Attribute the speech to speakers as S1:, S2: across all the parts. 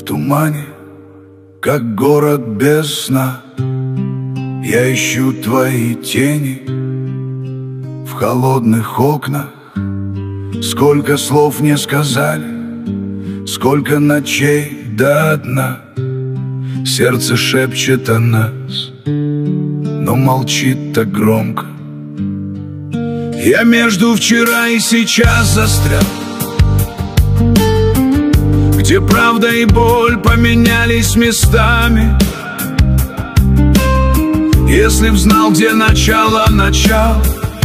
S1: тумане, как город без сна. Я ищу твои тени в холодных окнах. Сколько слов не сказали, сколько ночей до дна. Сердце шепчет о нас, но молчит так громко. Я между вчера и сейчас застрял, где правда и боль поменялись местами. Если б знал, где начало начал,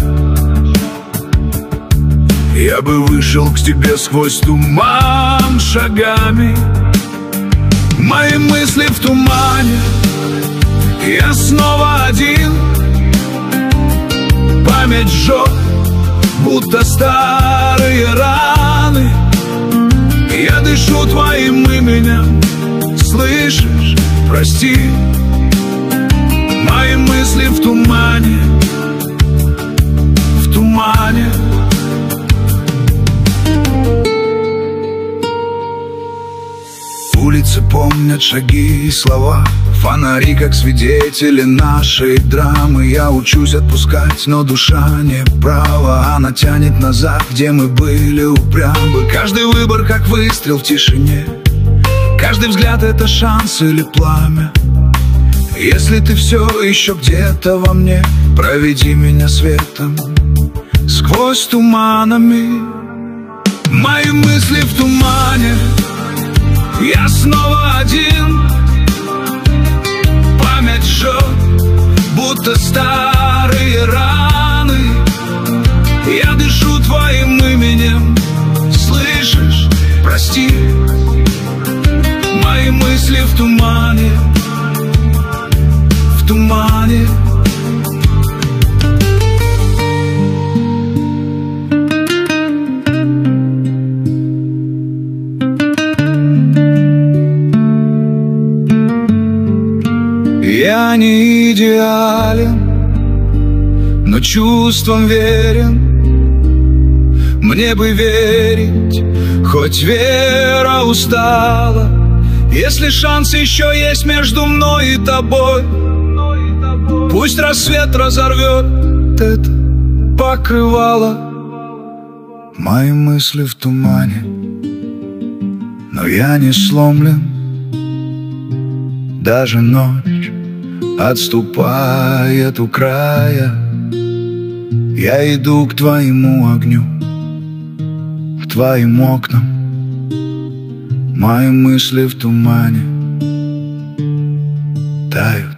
S1: я бы вышел к тебе сквозь туман шагами. Мои мысли в тумане, я снова один. Память жжет, будто старые раны. Я дышу твоим именем, слышишь, прости. Мои мысли в тумане, в тумане. Улицы помнят шаги и слова, фонари как свидетели нашей драмы. Я учусь отпускать, но душа не права. Она тянет назад, где мы были упрямы. Каждый выбор как выстрел в тишине, каждый взгляд это шанс или пламя. Если ты все еще где-то во мне, проведи меня светом сквозь туманами. Мои мысли в тумане, я снова один. Память жжет, будто старые раны. Я дышу твоим именем, слышишь, прости. Мои мысли в тумане, в тумане. Я не идеален, но чувством верен. Мне бы верить, хоть вера устала. Если шанс еще есть между мной и тобой, пусть рассвет разорвет это покрывало. Мои мысли в тумане, но я не сломлен. Даже ночь отступает у края. Я иду к твоему огню, к твоим окнам. Мои мысли в тумане тают.